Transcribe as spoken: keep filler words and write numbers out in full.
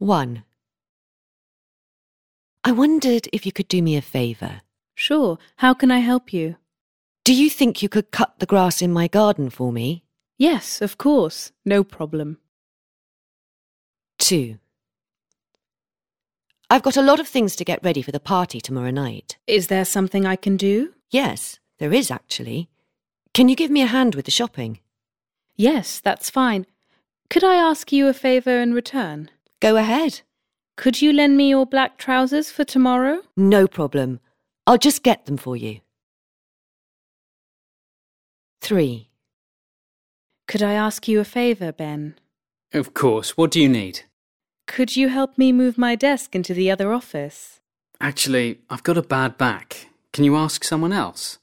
one. I wondered if you could do me a favour. Sure, how can I help you? Do you think you could cut the grass in my garden for me? Yes, of course, no problem. two. I've got a lot of things to get ready for the party tomorrow night. Is there something I can do? Yes, there is actually. Can you give me a hand with the shopping? Yes, that's fine. Could I ask you a favour in return? Go ahead. Could you lend me your black trousers for tomorrow? No problem. I'll just get them for you. three. Could I ask you a favour, Ben? Of course. What do you need? Could you help me move my desk into the other office? Actually, I've got a bad back. Can you ask someone else?